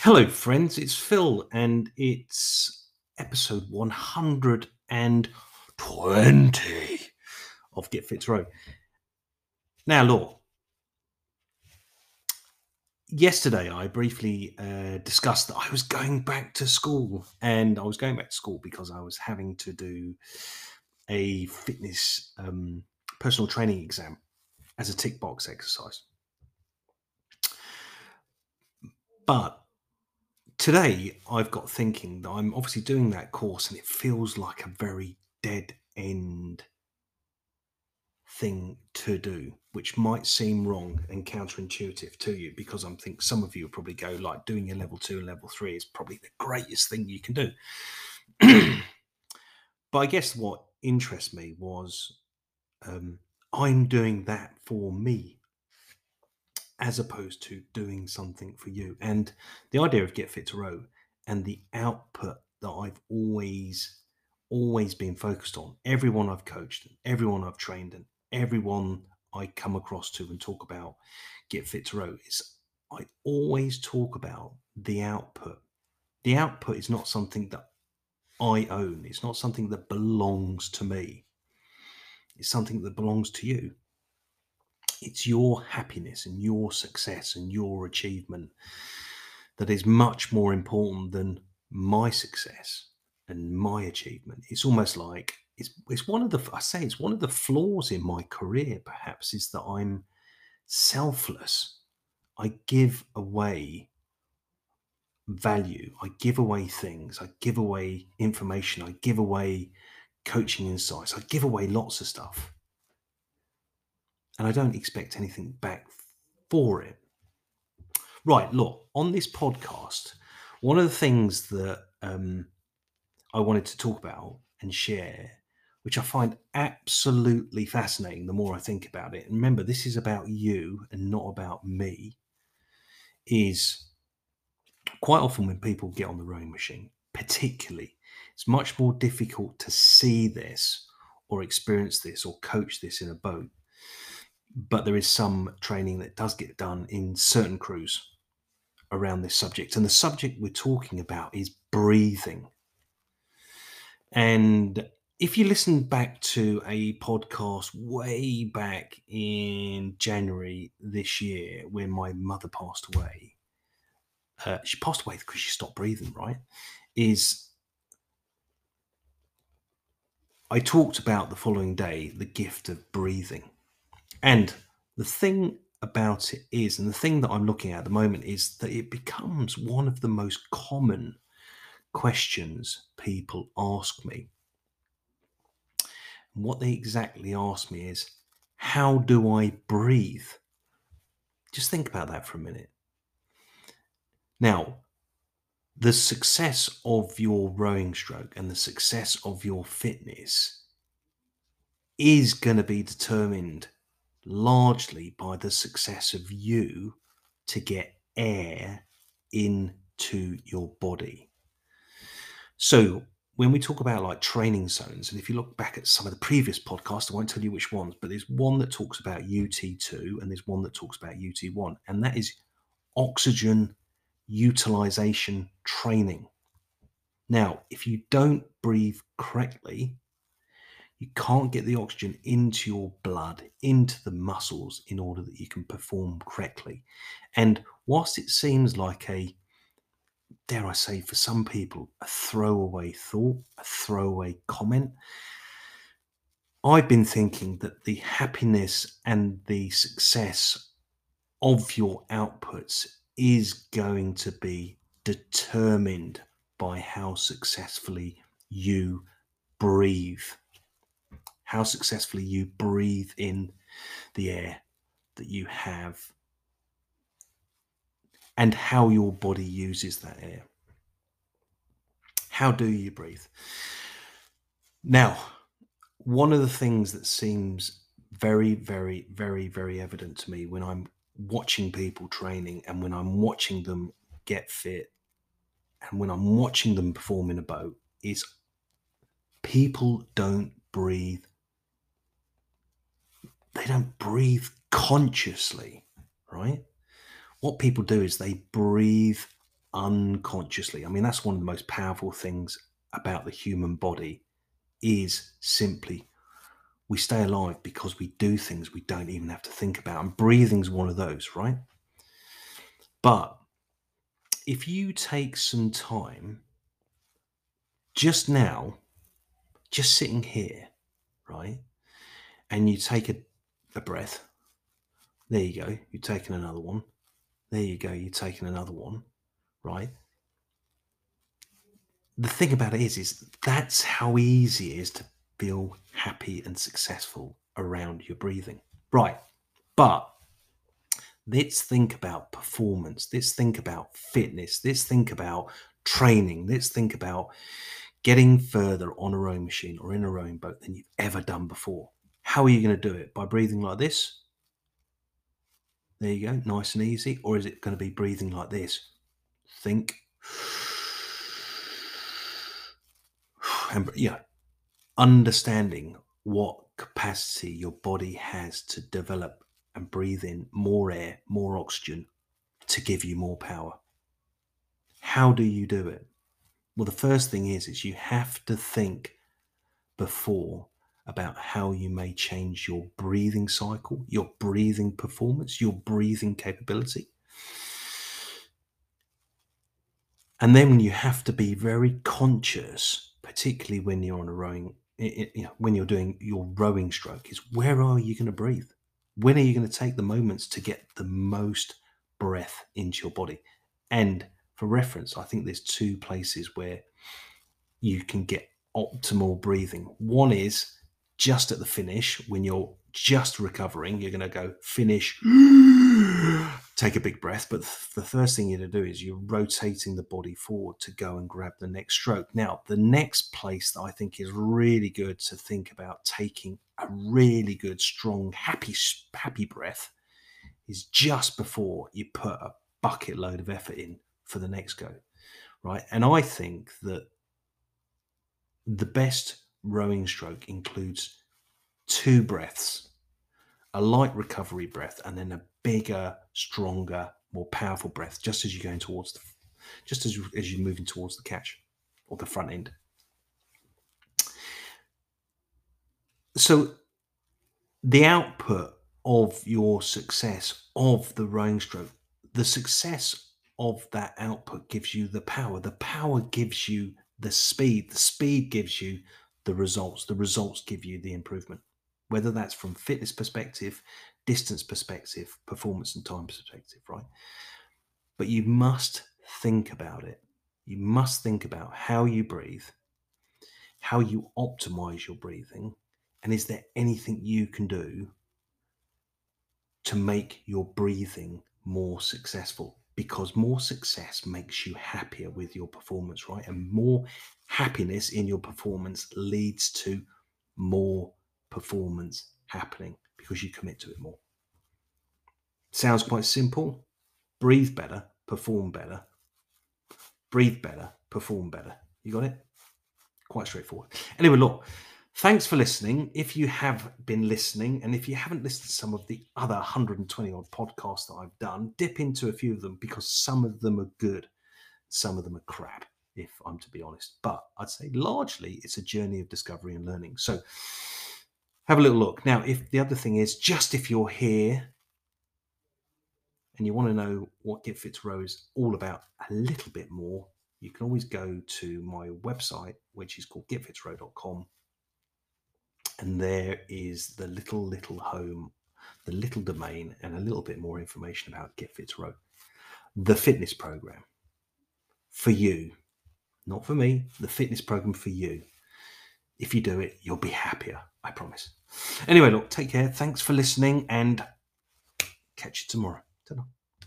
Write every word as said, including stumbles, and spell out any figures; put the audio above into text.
Hello, friends. It's Phil, and it's episode one hundred twenty of Get Fit to Row. Now, Law, yesterday I briefly uh, discussed that I was going back to school, and I was going back to school because I was having to do a fitness um, personal training exam as a tick box exercise. But today I've got thinking that I'm obviously doing that course, and it feels like a very dead end thing to do, which might seem wrong and counterintuitive to you, because I'm think some of you will probably go like doing your level two and level three is probably the greatest thing you can do. But I guess what interests me was um, I'm doing that for me as opposed to doing something for you. And the idea of Get Fit to Row and the output that I've always, always been focused on, everyone I've coached, and everyone I've trained, and everyone I come across to and talk about Get Fit to Row is I always talk about the output. The output is not something that I own. It's not something that belongs to me. It's something that belongs to you. It's your happiness and your success and your achievement that is much more important than my success and my achievement. It's almost like it's it's one of the I say it's one of the flaws in my career, perhaps, is that I'm selfless. I give away value. I give away things. I give away information. I give away coaching insights. I give away lots of stuff. And I don't expect anything back for it. Right, look, on this podcast, one of the things that um, I wanted to talk about and share, which I find absolutely fascinating the more I think about it, and remember, this is about you and not about me, is quite often when people get on the rowing machine, particularly, it's much more difficult to see this or experience this or coach this in a boat. But there is some training that does get done in certain crews around this subject. And the subject we're talking about is breathing. And if you listen back to a podcast way back in January this year, when my mother passed away, uh, she passed away because she stopped breathing, right? Is I talked about the following day the gift of breathing. And the thing about it is, and the thing that I'm looking at at the moment, is that it becomes one of the most common questions people ask me. And what they exactly ask me is, how do I breathe? Just think about that for a minute. Now, the success of your rowing stroke and the success of your fitness is going to be determined largely by the success of you to get air into your body. So when we talk about like training zones, and if you look back at some of the previous podcasts, I won't tell you which ones, but there's one that talks about U T two and there's one that talks about U T one, and that is oxygen utilization training. Now, if you don't breathe correctly, you can't get the oxygen into your blood, into the muscles, in order that you can perform correctly. And whilst it seems like a, dare I say, for some people, a throwaway thought, a throwaway comment, I've been thinking that the happiness and the success of your outputs is going to be determined by how successfully you breathe, how successfully you breathe in the air that you have, and how your body uses that air. How do you breathe? Now, one of the things that seems very, very, very, very evident to me when I'm watching people training and when I'm watching them get fit and when I'm watching them perform in a boat is people don't breathe. They don't breathe consciously, right? What people do is they breathe unconsciously. I mean, that's one of the most powerful things about the human body is simply we stay alive because we do things we don't even have to think about. And breathing's one of those, right? But if you take some time just now, just sitting here, right? And you take a, a breath. There you go. You're taking another one. There you go. You're taking another one, right? The thing about it is, is that's how easy it is to feel happy and successful around your breathing. Right. But let's think about performance. Let's think about fitness. Let's think about training. Let's think about getting further on a rowing machine or in a rowing boat than you've ever done before. How are you going to do it? By breathing like this? There you go, nice and easy. Or is it going to be breathing like this? Think. And, you know, understanding what capacity your body has to develop and breathe in more air, more oxygen to give you more power. How do you do it? Well, the first thing is, is you have to think before about how you may change your breathing cycle, your breathing performance, your breathing capability. And then you have to be very conscious, particularly when you're on a rowing, you know, when you're doing your rowing stroke, is where are you going to breathe? When are you going to take the moments to get the most breath into your body? And for reference, I think there's two places where you can get optimal breathing. One is just at the finish, when you're just recovering, you're going to go finish, take a big breath. But the first thing you're going to do is you're rotating the body forward to go and grab the next stroke. Now, the next place that I think is really good to think about taking a really good, strong, happy, happy breath is just before you put a bucket load of effort in for the next go, right? And I think that the best rowing stroke includes two breaths, a light recovery breath, and then a bigger, stronger, more powerful breath, just as you're going towards the, just as, as you're moving towards the catch or the front end. So the output of your success of the rowing stroke, the success of that output gives you the power. The power gives you the speed. The speed gives you the results. The results give you the improvement, whether that's from fitness perspective, distance perspective, performance and time perspective, right? But you must think about it. You must think about how you breathe, how you optimize your breathing, and is there anything you can do to make your breathing more successful? Because more success makes you happier with your performance, right? And more happiness in your performance leads to more performance happening because you commit to it more. Sounds quite simple. Breathe better, perform better. Breathe better, perform better. You got it? Quite straightforward. Anyway, look, thanks for listening. If you have been listening, and if you haven't listened to some of the other one hundred twenty odd podcasts that I've done, dip into a few of them because some of them are good. Some of them are crap, if I'm to be honest. But I'd say largely it's a journey of discovery and learning. So have a little look. Now, if the other thing is, just if you're here and you want to know what Get Fit to Row is all about a little bit more, you can always go to my website, which is called get fit to row dot com. And there is the little, little home, the little domain, and a little bit more information about Get Fit to Row. The fitness program for you, not for me, the fitness program for you. If you do it, you'll be happier, I promise. Anyway, look, take care. Thanks for listening and catch you tomorrow. Ta-ra.